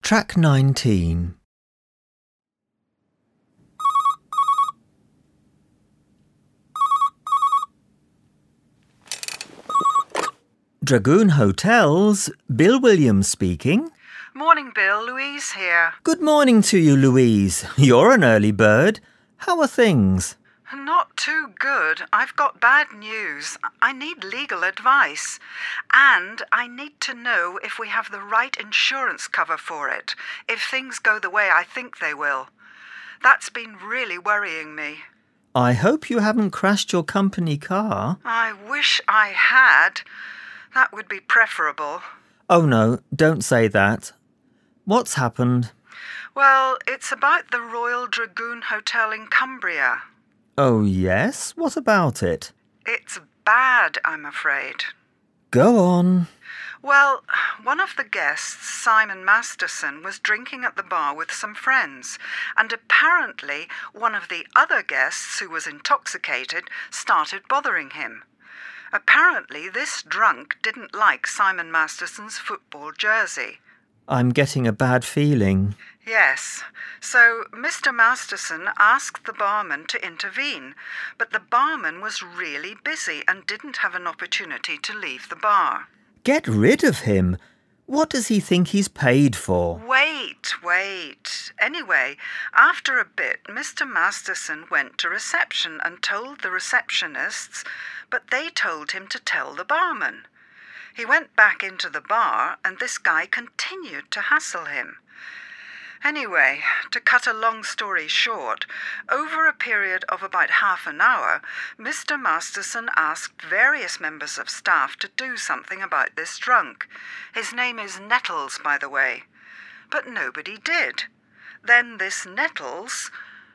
Track 19. Dragoon Hotels, Bill Williams speaking. Morning, Bill. Louise here. Good morning to you, Louise. You're an early bird. How are things? Not too good. I've got bad news. I need legal advice. And I need to know if we have the right insurance cover for it, if things go the way I think they will. That's been really worrying me. I hope you haven't crashed your company car. I wish I had. That would be preferable. Oh no, don't say that. What's happened? Well, it's about the Royal Dragoon Hotel in Cumbria. Oh yes? What about it? It's bad, I'm afraid. Go on. Well, one of the guests, Simon Masterson, was drinking at the bar with some friends, and apparently one of the other guests, who was intoxicated, started bothering him. Apparently this drunk didn't like Simon Masterson's football jersey. I'm getting a bad feeling. Yes. So Mr. Masterson asked the barman to intervene, but the barman was really busy and didn't have an opportunity to leave the bar. Get rid of him. What does he think he's paid for? Wait. Anyway, after a bit, Mr. Masterson went to reception and told the receptionists, but they told him to tell the barman. He went back into the bar and this guy continued to hassle him. Anyway, to cut a long story short, over a period of about half an hour, Mr. Masterson asked various members of staff to do something about this drunk. His name is Nettles, by the way. But nobody did. Then this Nettles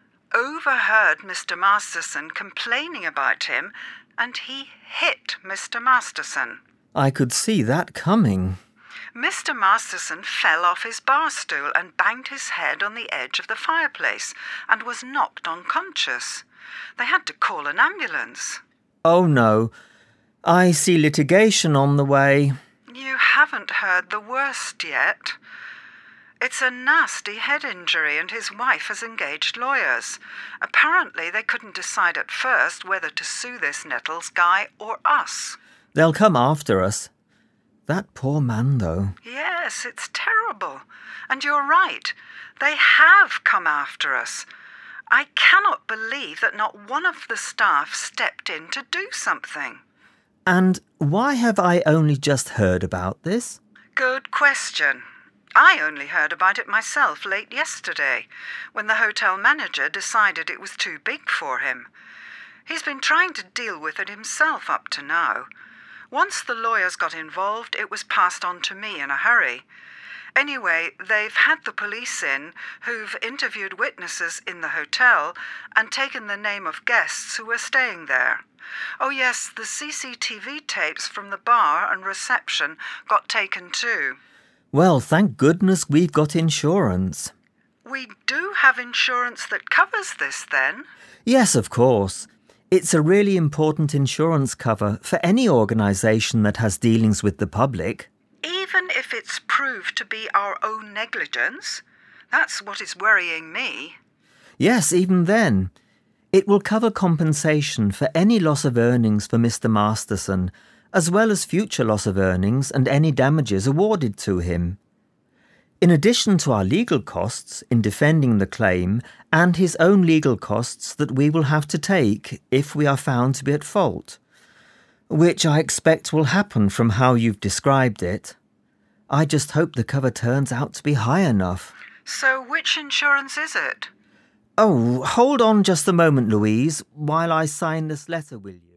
overheard Mr. Masterson complaining about him, and he hit Mr. Masterson. I could see that coming. Mr. Masterson fell off his bar stool and banged his head on the edge of the fireplace and was knocked unconscious. They had to call an ambulance. Oh no, I see litigation on the way. You haven't heard the worst yet. It's a nasty head injury and his wife has engaged lawyers. Apparently they couldn't decide at first whether to sue this Nettles guy or us. They'll come after us. That poor man, though. Yes, it's terrible. And you're right. They have come after us. I cannot believe that not one of the staff stepped in to do something. And why have I only just heard about this? Good question. I only heard about it myself late yesterday, when the hotel manager decided it was too big for him. He's been trying to deal with it himself up to now. Once the lawyers got involved, it was passed on to me in a hurry. Anyway, they've had the police in, who've interviewed witnesses in the hotel and taken the name of guests who were staying there. Oh yes, the CCTV tapes from the bar and reception got taken too. Well, thank goodness we've got insurance. We do have insurance that covers this then? Yes, of course. It's a really important insurance cover for any organisation that has dealings with the public. Even if it's proved to be our own negligence? That's what is worrying me. Yes, even then. It will cover compensation for any loss of earnings for Mr. Masterson, as well as future loss of earnings and any damages awarded to him. In addition to our legal costs in defending the claim and his own legal costs that we will have to take if we are found to be at fault, which I expect will happen from how you've described it. I just hope the cover turns out to be high enough. So which insurance is it? Oh, hold on just a moment, Louise, while I sign this letter, will you?